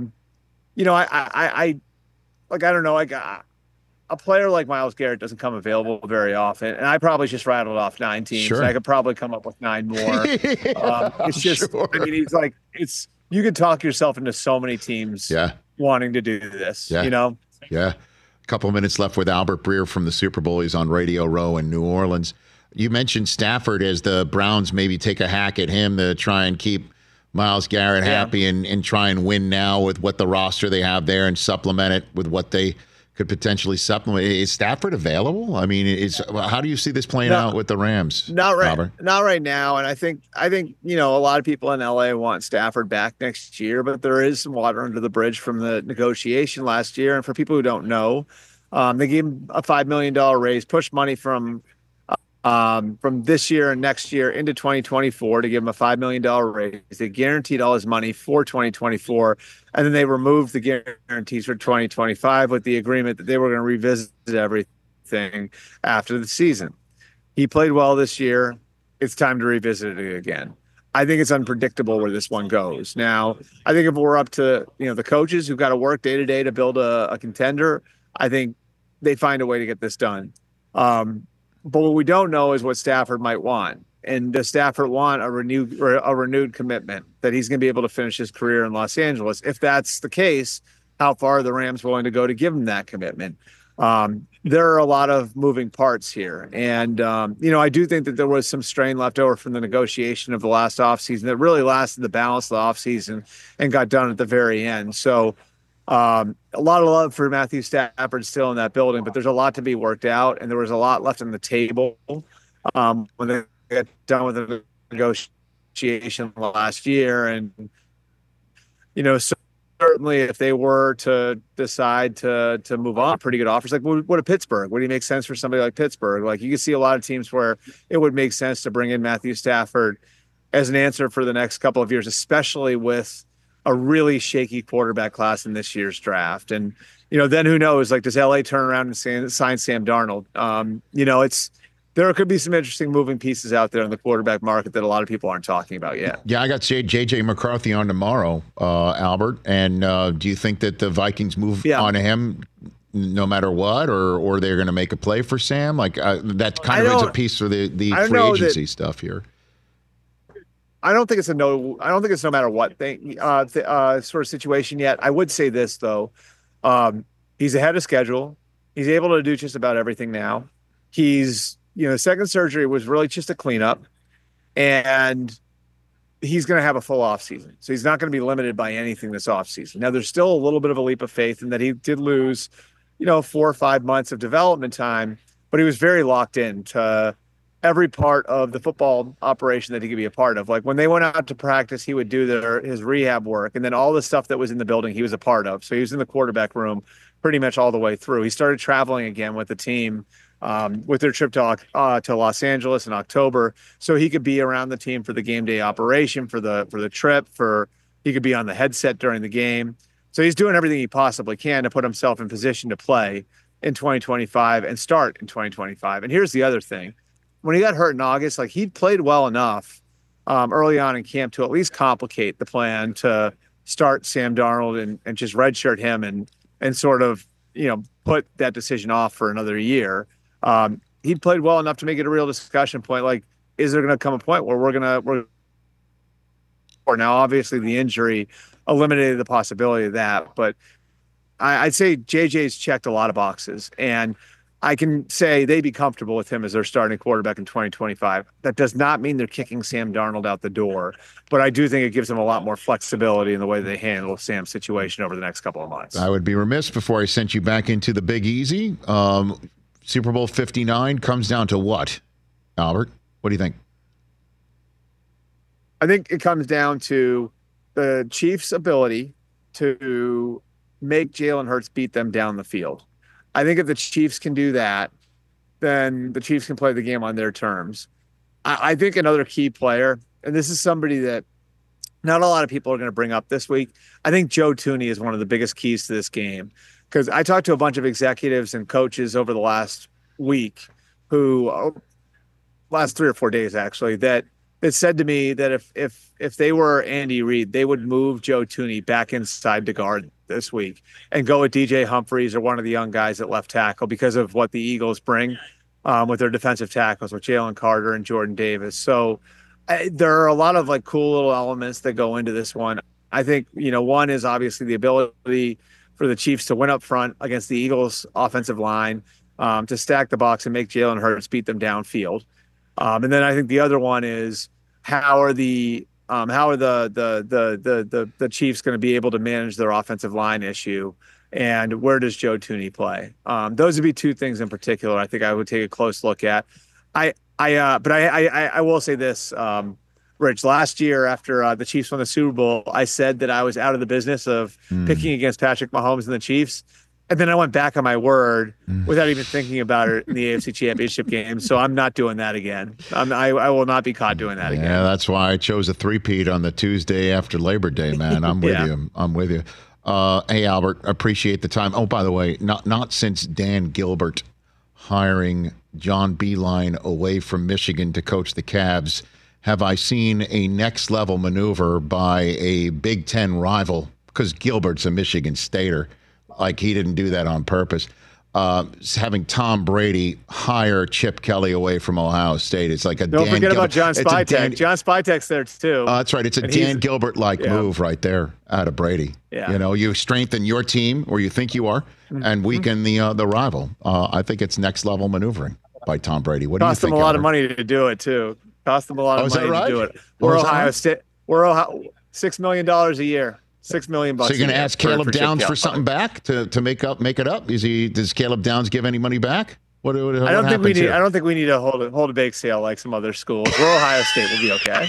don't know. A player like Myles Garrett doesn't come available very often, and I probably just rattled off 9 teams. Sure. I could probably come up with 9 more. It's just, sure. You could talk yourself into so many teams wanting to do this. Yeah. A couple of minutes left with Albert Breer from the Super Bowl. He's on Radio Row in New Orleans. You mentioned Stafford as the Browns maybe take a hack at him to try and keep Myles Garrett happy and try and win now with what the roster they have there and supplement it with what they could potentially supplement. Is Stafford available? I mean, how do you see this playing out with the Rams? Not right, Robert? Not right now. And I think a lot of people in LA want Stafford back next year, but there is some water under the bridge from the negotiation last year. And for people who don't know, they gave him a $5 million raise, pushed money from this year and next year into 2024 to give him a $5 million raise. They guaranteed all his money for 2024, and then they removed the guarantees for 2025 with the agreement that they were going to revisit everything after the season. He played well this year. It's time to revisit it again. I think it's unpredictable where this one goes. Now, I think if we're up to the coaches who've got to work day to day to build a contender, I think they find a way to get this done. But what we don't know is what Stafford might want. And does Stafford want a renewed commitment that he's going to be able to finish his career in Los Angeles? If that's the case, how far are the Rams willing to go to give him that commitment? There are a lot of moving parts here. And, I do think that there was some strain left over from the negotiation of the last offseason that really lasted the balance of the offseason and got done at the very end. So a lot of love for Matthew Stafford still in that building, but there's a lot to be worked out. And there was a lot left on the table when they got done with the negotiation last year. And, so certainly if they were to decide to move on, pretty good offers. Like what a Pittsburgh, would he make sense for somebody like Pittsburgh? Like you can see a lot of teams where it would make sense to bring in Matthew Stafford as an answer for the next couple of years, especially with a really shaky quarterback class in this year's draft. And, then who knows, like, does LA turn around and sign Sam Darnold? There could be some interesting moving pieces out there in the quarterback market that a lot of people aren't talking about yet. Yeah, I got J.J. McCarthy on tomorrow, Albert. And do you think that the Vikings move on to him no matter what, or they're going to make a play for Sam? Like that kind of is a piece for the free agency stuff here. I don't think it's no matter what thing sort of situation yet. I would say this though, he's ahead of schedule. He's able to do just about everything now. He's second surgery was really just a cleanup, and he's going to have a full offseason. So he's not going to be limited by anything this offseason. Now, there's still a little bit of a leap of faith in that he did lose, 4 or 5 months of development time, but he was very locked in to every part of the football operation that he could be a part of. Like when they went out to practice, he would do his rehab work, and then all the stuff that was in the building, he was a part of. So he was in the quarterback room pretty much all the way through. He started traveling again with the team with their trip to Los Angeles in October, so he could be around the team for the game day operation, for the trip, he could be on the headset during the game. So he's doing everything he possibly can to put himself in position to play in 2025 and start in 2025. And here's the other thing. When he got hurt in August, like he'd played well enough early on in camp to at least complicate the plan to start Sam Darnold and just redshirt him and sort of, put that decision off for another year. He played well enough to make it a real discussion point. Like, is there going to come a point where now obviously the injury eliminated the possibility of that, but I'd say JJ's checked a lot of boxes, and I can say they'd be comfortable with him as their starting quarterback in 2025. That does not mean they're kicking Sam Darnold out the door, but I do think it gives them a lot more flexibility in the way they handle Sam's situation over the next couple of months. I would be remiss before I sent you back into the Big Easy. Super Bowl 59 comes down to what, Albert? What do you think? I think it comes down to the Chiefs' ability to make Jalen Hurts beat them down the field. I think if the Chiefs can do that, then the Chiefs can play the game on their terms. I think another key player, and this is somebody that not a lot of people are going to bring up this week, I think Joe Thuney is one of the biggest keys to this game. Because I talked to a bunch of executives and coaches over the last week last 3 or 4 days actually, that said to me that if they were Andy Reid, they would move Joe Thuney back inside to guard this week and go with DJ Humphries or one of the young guys at left tackle because of what the Eagles bring with their defensive tackles with Jalen Carter and Jordan Davis. So there are a lot of like cool little elements that go into this one. I think, one is obviously the ability for the Chiefs to win up front against the Eagles offensive line, to stack the box and make Jalen Hurts beat them downfield. And then I think the other one is how are the Chiefs going to be able to manage their offensive line issue, and where does Joe Thuney play? Those would be 2 things in particular I think I would take a close look at. But I will say this, Rich, last year after the Chiefs won the Super Bowl, I said that I was out of the business of picking against Patrick Mahomes and the Chiefs. And then I went back on my word without even thinking about it in the AFC Championship game. So I'm not doing that again. I will not be caught doing that again. Yeah, that's why I chose a three-peat on the Tuesday after Labor Day, man. I'm with you. I'm with you. Hey, Albert, appreciate the time. Oh, by the way, not since Dan Gilbert hiring John Beilein away from Michigan to coach the Cavs have I seen a next level maneuver by a Big Ten rival, because Gilbert's a Michigan Stater, like he didn't do that on purpose. Having Tom Brady hire Chip Kelly away from Ohio State. It's like a Don't Dan forget Gilbert. about John Spytek. John Spytek's there too. That's right. It's a Dan Gilbert-like move right there out of Brady. Yeah. You know, you strengthen your team, or you think you are, and weaken the rival. I think it's next level maneuvering by Tom Brady. What do you think? Cost them a lot of money to do it too. Cost them a lot of money to do it. We're Ohio State. We're $6 million a year. $6 million. So you're going to ask Caleb Downs for something back to make it up? Does Caleb Downs give any money back? I don't think we need to hold a bake sale like some other schools. We're Ohio State. We'll be okay.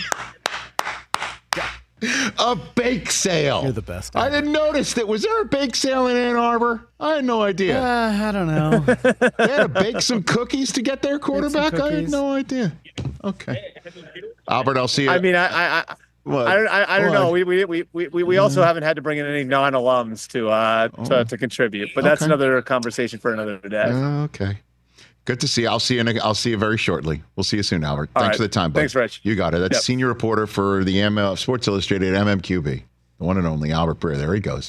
A bake sale. You're the best. I didn't notice that. Was there a bake sale in Ann Arbor? I had no idea. I don't know. They had to bake some cookies to get their quarterback? I had no idea. Okay. Albert, I'll see you. I mean, I don't know. We also haven't had to bring in any non-alums to contribute, but that's another conversation for another day. Okay. Good to see you. I'll see you very shortly. We'll see you soon, Albert. Thanks for the time, bud. Thanks, Rich. You got it. That's senior reporter for the Sports Illustrated MMQB, the one and only Albert Breer. There he goes.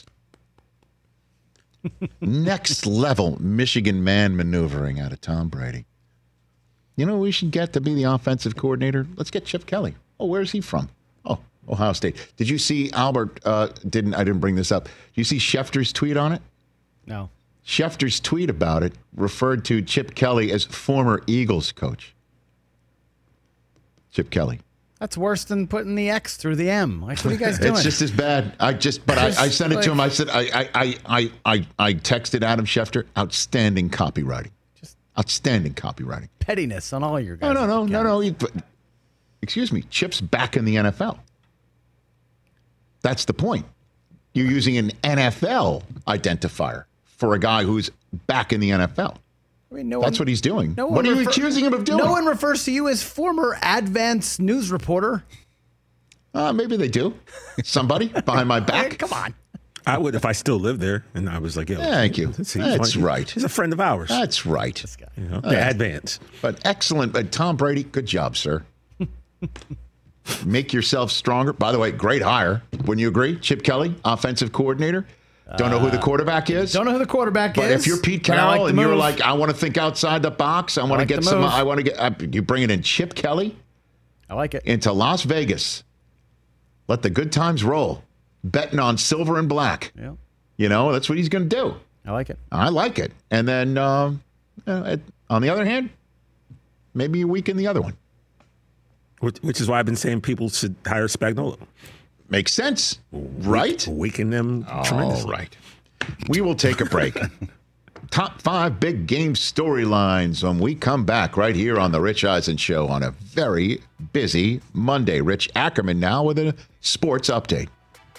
Next level Michigan man maneuvering out of Tom Brady. You know who we should get to be the offensive coordinator? Let's get Chip Kelly. Oh, where's he from? Oh, Ohio State. Did you see Albert? I didn't bring this up. Did you see Schefter's tweet on it? No. Schefter's tweet about it referred to Chip Kelly as former Eagles coach. Chip Kelly. That's worse than putting the X through the M. Like, what are you guys doing? It's just as bad. I sent it to him. I said, I texted Adam Schefter, outstanding copywriting. Outstanding copywriting. Pettiness on all your guys. No. Excuse me. Chip's back in the NFL. That's the point. You're using an NFL identifier for a guy who's back in the NFL. I mean, that's what he's doing. What are you accusing him of doing? No one refers to you as former Advance news reporter. Maybe they do. Somebody behind my back. Come on. I would if I still lived there, and I was like, "Yo, thank you." That's right. He's a friend of ours. That's right. This guy. You know, the Advance. But excellent. But Tom Brady, good job, sir. Make yourself stronger. By the way, great hire. Wouldn't you agree? Chip Kelly, offensive coordinator. Don't know who the quarterback is. Don't know who the quarterback is. But if you're Pete Carroll and you're like, I want to think outside the box. I want to get some. I want to get. You bringing in Chip Kelly. I like it. Into Las Vegas. Let the good times roll. Betting on silver and black. Yeah. You know, that's what he's going to do. I like it. I like it. And then on the other hand, maybe you weaken the other one. Which is why I've been saying people should hire Spagnuolo. Makes sense, right? Weaken them tremendously. All right. We will take a break. Top 5 big game storylines when we come back right here on the Rich Eisen Show on a very busy Monday. Rich Ackerman now with a sports update.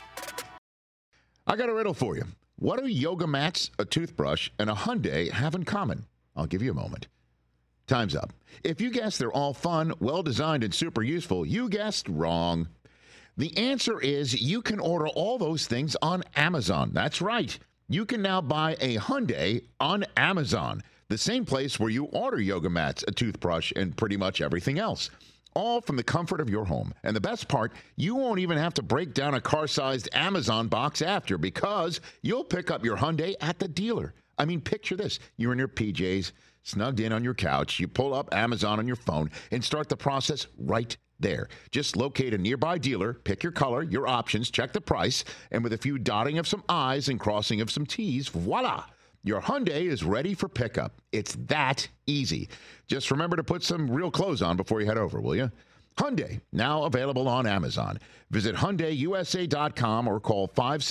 I got a riddle for you. What do yoga mats, a toothbrush, and a Hyundai have in common? I'll give you a moment. Time's up. If you guessed they're all fun, well-designed, and super useful, you guessed wrong. The answer is you can order all those things on Amazon. That's right. You can now buy a Hyundai on Amazon, the same place where you order yoga mats, a toothbrush, and pretty much everything else. All from the comfort of your home. And the best part, you won't even have to break down a car-sized Amazon box after, because you'll pick up your Hyundai at the dealer. I mean, picture this. You're in your PJs, snugged in on your couch. You pull up Amazon on your phone and start the process right there. Just locate a nearby dealer, pick your color, your options, check the price, and with a few dotting of some I's and crossing of some T's, voila! Your Hyundai is ready for pickup. It's that easy. Just remember to put some real clothes on before you head over, will you? Hyundai, now available on Amazon. Visit HyundaiUSA.com or call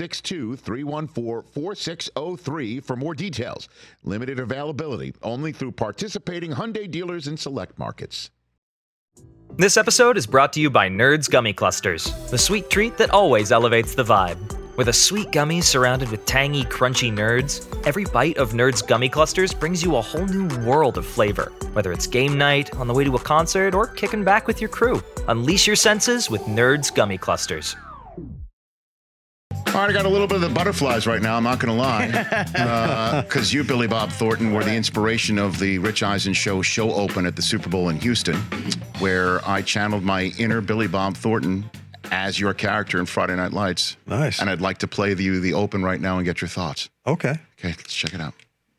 562-314-4603 for more details. Limited availability, only through participating Hyundai dealers in select markets. This episode is brought to you by Nerds Gummy Clusters, the sweet treat that always elevates the vibe. With a sweet gummy surrounded with tangy, crunchy nerds, every bite of Nerds Gummy Clusters brings you a whole new world of flavor. Whether it's game night, on the way to a concert, or kicking back with your crew, unleash your senses with Nerds Gummy Clusters. All All right, I got a little bit of the butterflies right now. I'm not going to lie. Because you, Billy Bob Thornton, were the inspiration of the Rich Eisen show open at the Super Bowl in Houston, where I channeled my inner Billy Bob Thornton as your character in Friday Night Lights. Nice. And I'd like to play you the open right now and get your thoughts. Okay. Okay, let's check it out.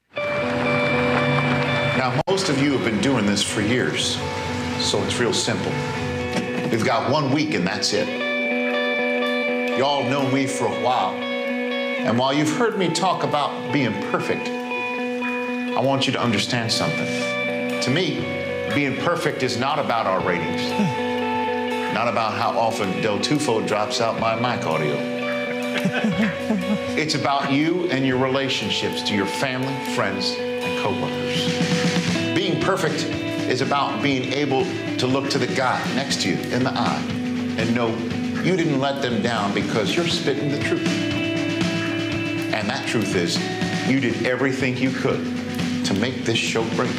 Now, most of you have been doing this for years, so it's real simple. We've got 1 week and that's it. Y'all know me for a while. And while you've heard me talk about being perfect, I want you to understand something. To me, being perfect is not about our ratings. Not about how often Del Tufo drops out my mic audio. It's about you and your relationships to your family, friends, and coworkers. Being perfect is about being able to look to the guy next to you in the eye and know you didn't let them down because you're spitting the truth. And that truth is, you did everything you could to make this show great.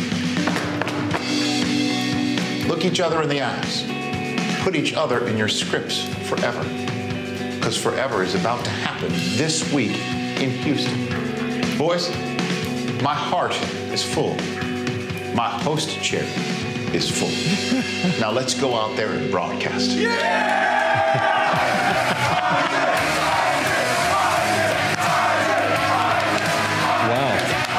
Look each other in the eyes. Put each other in your scripts forever. Because forever is about to happen this week in Houston. Boys, my heart is full. My host chair is full. Now let's go out there and broadcast. Wow.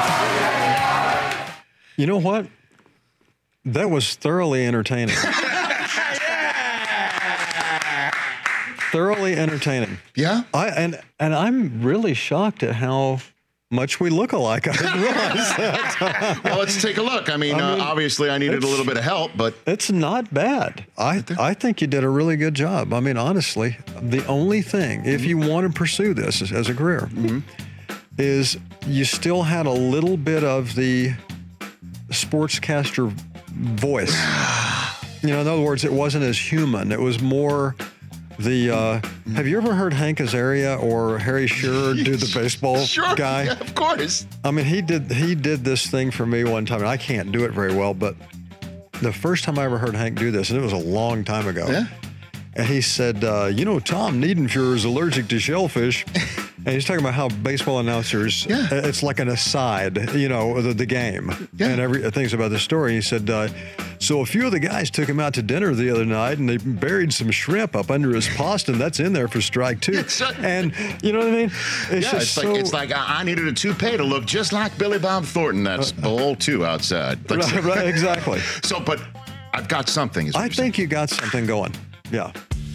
You know what? That was thoroughly entertaining. Thoroughly entertaining. Yeah? And I'm really shocked at how much we look alike. I didn't realize that. Well, let's take a look. I mean, obviously I needed a little bit of help, but... It's not bad. I think you did a really good job. I mean, honestly, the only thing, if you want to pursue this as a career, is you still had a little bit of the sportscaster voice. You know, in other words, it wasn't as human. It was more... have you ever heard Hank Azaria or Harry Shearer do the baseball guy? Yeah, of course. I mean, he did this thing for me one time, and I can't do it very well, but the first time I ever heard Hank do this, and it was a long time ago, and he said, Tom Niedenfuhr is allergic to shellfish. And he's talking about how baseball announcers, it's like an aside, the game and things about the story. He said, so a few of the guys took him out to dinner the other night and they buried some shrimp up under his pasta, and that's in there for strike two. And you know what I mean? It's like I needed a toupee to look just like Billy Bob Thornton. That's bowl two outside. Right, exactly. So, but I've got something. I think you got something going. Yeah.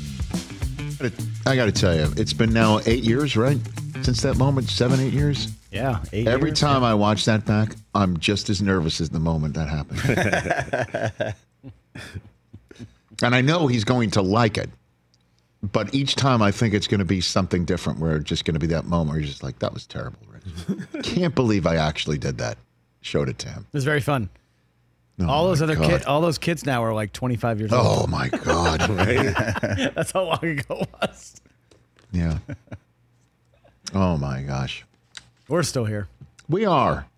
I got to tell you, it's been now 8 years, right? Since that moment, 7, 8 years? Yeah, 8 years. Every time I watch that back, I'm just as nervous as the moment that happened. And I know he's going to like it. But each time I think it's going to be something different where it's just going to be that moment where you're just like, that was terrible, Rich. Can't believe I actually did that. Showed it to him. It was very fun. Oh, all those kids now are like 25 years old. Oh my God! Right? That's how long ago it was. Yeah. Oh my gosh. We're still here. We are.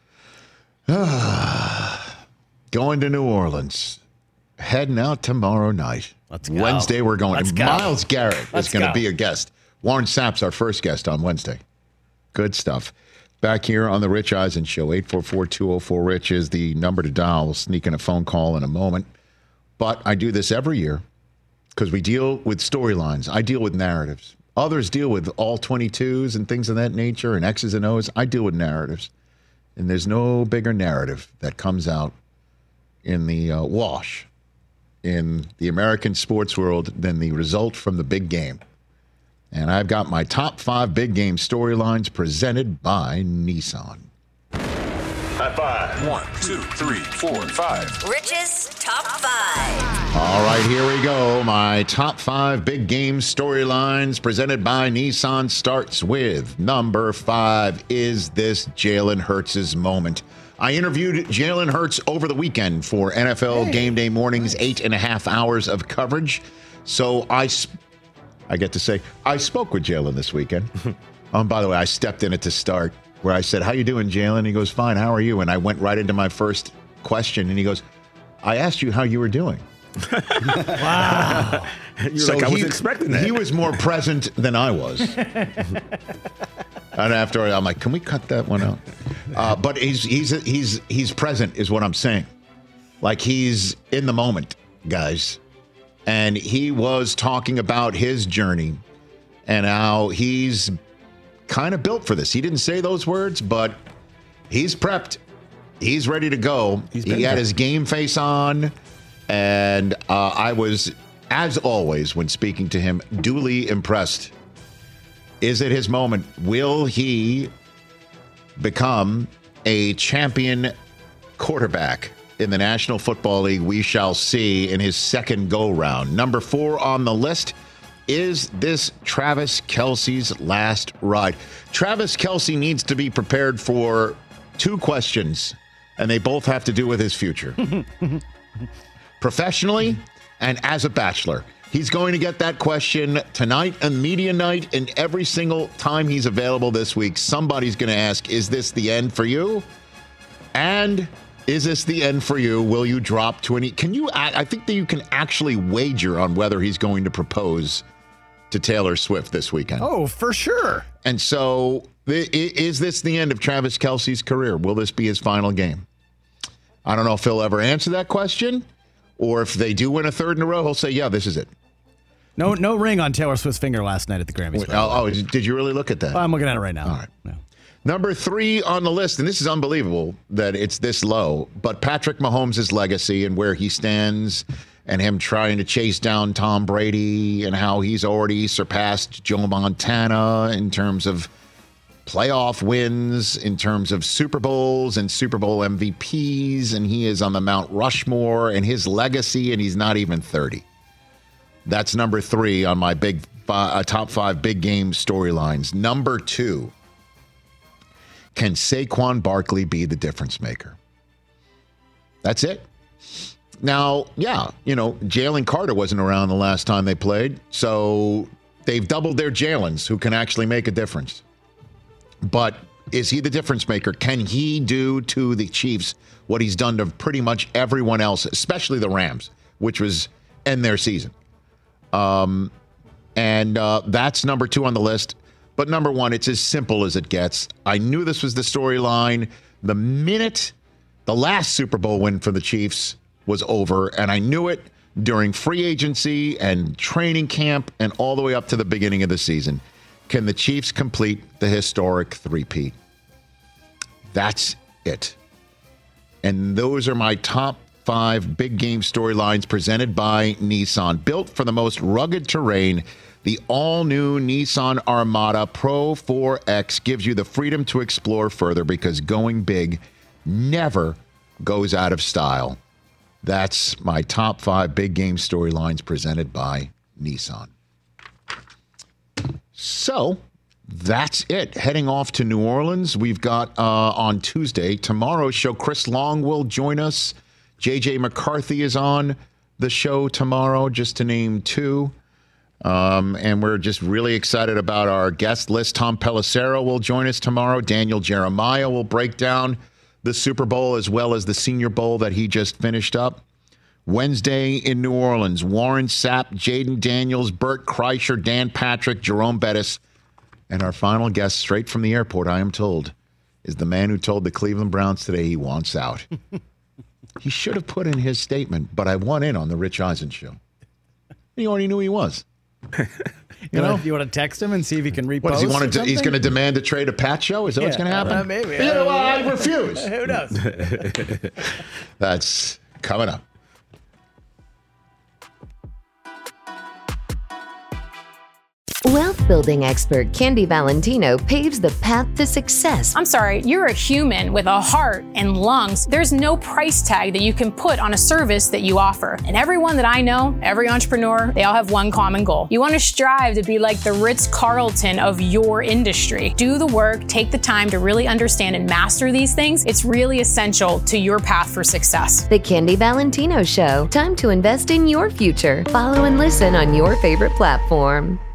Going to New Orleans. Heading out tomorrow night. Let's go. Wednesday we're going. Let's go. Myles Garrett is going to be a guest. Warren Sapp's our first guest on Wednesday. Good stuff. Back here on the Rich Eisen Show, 844-204-RICH is the number to dial. We'll sneak in a phone call in a moment. But I do this every year because we deal with storylines. I deal with narratives. Others deal with all 22s and things of that nature and X's and O's. I deal with narratives. And there's no bigger narrative that comes out in the wash in the American sports world than the result from the big game. And I've got my top 5 big game storylines presented by Nissan. High five. 1, 2, 3, 4, 5. Rich's Top 5. All right, here we go. My top 5 big game storylines presented by Nissan starts with number 5. Is this Jalen Hurts' moment? I interviewed Jalen Hurts over the weekend for NFL Game Day Morning's 8.5 hours of coverage. So I get to say, I spoke with Jalen this weekend. By the way, I stepped in at the start where I said, how you doing, Jalen? He goes, fine, how are you? And I went right into my first question, and he goes, I asked you how you were doing. Wow. You're like, I was expecting that. He was more present than I was. And after I'm like, can we cut that one out? But he's present is what I'm saying. Like, he's in the moment, guys. And he was talking about his journey and how he's kind of built for this. He didn't say those words, but he's prepped. He's ready to go. He had his game face on. And I was, as always, when speaking to him, duly impressed. Is it his moment? Will he become a champion quarterback in the National Football League? We shall see in his second go-round. Number 4 on the list. Is this Travis Kelce's last ride? Travis Kelce needs to be prepared for 2 questions, and they both have to do with his future. Professionally and as a bachelor. He's going to get that question tonight and media night, and every single time he's available this week, somebody's going to ask, is this the end for you? And is this the end for you? Will you drop to any? I think that you can actually wager on whether he's going to propose to Taylor Swift this weekend. Oh, for sure. And so is this the end of Travis Kelce's career? Will this be his final game? I don't know if he'll ever answer that question. Or if they do win a third in a row, he'll say, yeah, this is it. No ring on Taylor Swift's finger last night at the Grammys. Did you really look at that? I'm looking at it right now. All right. Yeah. Number 3 on the list, and this is unbelievable that it's this low, but Patrick Mahomes' legacy and where he stands and him trying to chase down Tom Brady and how he's already surpassed Joe Montana in terms of playoff wins, in terms of Super Bowls and Super Bowl MVPs, and he is on the Mount Rushmore and his legacy, and he's not even 30. That's number 3 on my top 5 big game storylines. Number 2, can Saquon Barkley be the difference maker? That's it. Now, yeah, Jalen Carter wasn't around the last time they played, so they've doubled their Jalens who can actually make a difference. But is he the difference maker? Can he do to the Chiefs what he's done to pretty much everyone else, especially the Rams, which was end their season? And that's number 2 on the list. But number 1, it's as simple as it gets. I knew this was the storyline the minute the last Super Bowl win for the Chiefs was over, and I knew it during free agency and training camp and all the way up to the beginning of the season. Can the Chiefs complete the historic three-peat? That's it. And those are my top 5 big game storylines presented by Nissan. Built for the most rugged terrain, the all-new Nissan Armada Pro 4X gives you the freedom to explore further because going big never goes out of style. That's my top 5 big game storylines presented by Nissan. So that's it. Heading off to New Orleans, we've got on Tuesday, tomorrow's show, Chris Long will join us. J.J. McCarthy is on the show tomorrow, just to name 2. And we're just really excited about our guest list. Tom Pelissero will join us tomorrow. Daniel Jeremiah will break down the Super Bowl as well as the Senior Bowl that he just finished up. Wednesday in New Orleans, Warren Sapp, Jaden Daniels, Bert Kreischer, Dan Patrick, Jerome Bettis, and our final guest straight from the airport, I am told, is the man who told the Cleveland Browns today he wants out. He should have put in his statement, but I want in on the Rich Eisen show. He already knew he was. You want to text him and see if he can repost? What does he want to? He's going to demand a trade of Pat show. Is that what's going to happen? Maybe. Yeah, well, I refuse. Who knows? That's coming up. Wealth building expert Candy Valentino paves the path to success. I'm sorry, you're a human with a heart and lungs. There's no price tag that you can put on a service that you offer. And everyone that I know, every entrepreneur, they all have one common goal. You want to strive to be like the Ritz-Carlton of your industry. Do the work, take the time to really understand and master these things. It's really essential to your path for success. The Candy Valentino Show. Time to invest in your future. Follow and listen on your favorite platform.